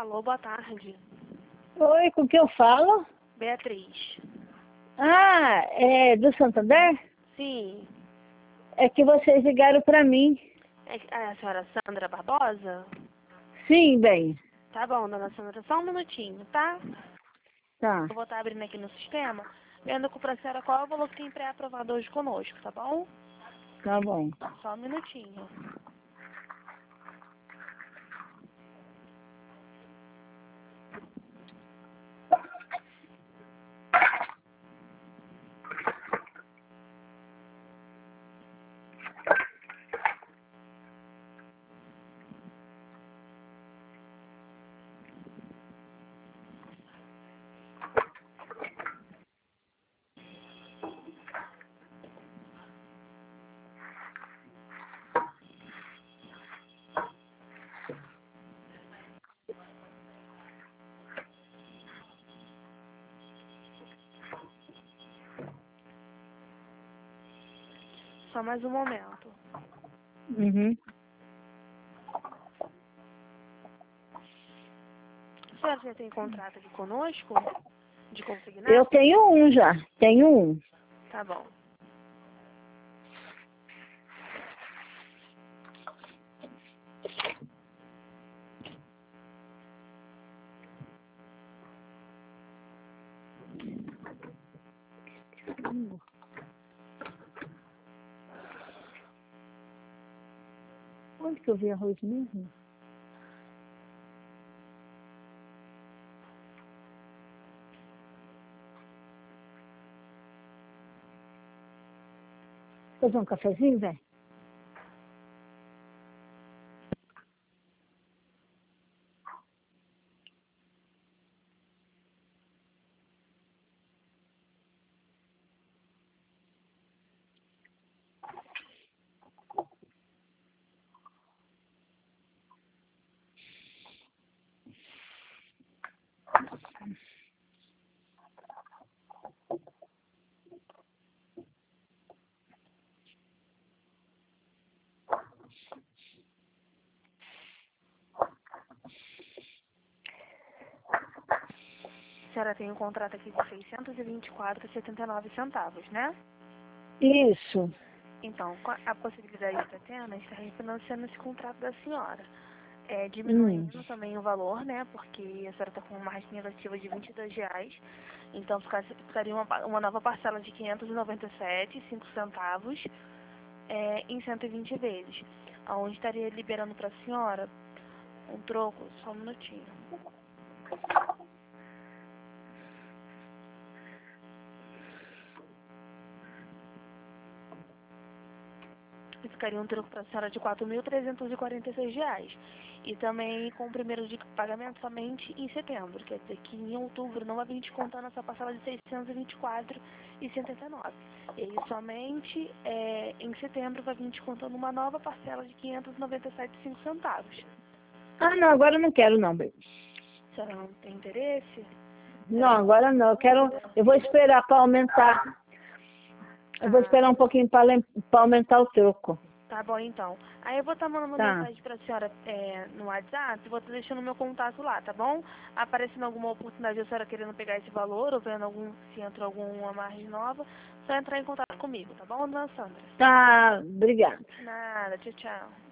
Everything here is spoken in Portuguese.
Alô, boa tarde. Oi, com quem eu falo? Beatriz. Ah, é do Santander? Sim. É que vocês ligaram pra mim. É a senhora Sandra Barbosa? Sim, bem. Tá bom, dona Sandra, só um minutinho, tá? Tá, Eu vou estar abrindo aqui no sistema, vendo com a senhora qual é o valor que tem pré-aprovado hoje conosco, tá bom? tá bom. Só um minutinho. Só mais um momento. Uhum. A senhora já tem contrato aqui conosco? De consignar? Eu tenho um já, tenho um. Tá bom. Onde que eu vi arroz mesmo? Fazer um cafezinho, velho? A senhora tem um contrato aqui de R$ 624,79, né? Isso. Então, a possibilidade que está tendo é estar refinanciando esse contrato da senhora. Diminuindo Hum. também o valor, né? Porque a senhora está com uma margem negativa de R$ 22. Então, ficaria uma nova parcela de 597,05 em 120 vezes. Onde estaria liberando para a senhora um troco, só um minutinho. E ficaria um troco para a senhora de R$ 4.346. E também com o primeiro de pagamento somente em setembro. Quer dizer que em outubro não vai vir descontando essa parcela de R$ 624,79. E aí somente em setembro vai vir descontando uma nova parcela de R$ 597,05. Ah, não, agora eu não quero não, bem. A senhora não tem interesse? Não, agora não. Eu vou esperar para aumentar. Eu vou esperar um pouquinho para aumentar o troco. Tá bom, então. Aí eu vou estar mandando uma Tá. mensagem pra senhora no WhatsApp, vou estar deixando o meu contato lá, tá bom? Aparecendo alguma oportunidade de a senhora querendo pegar esse valor, ou vendo se entra alguma margem nova, só entrar em contato comigo, tá bom, dona Sandra? Tá, obrigada. Nada, tchau, tchau.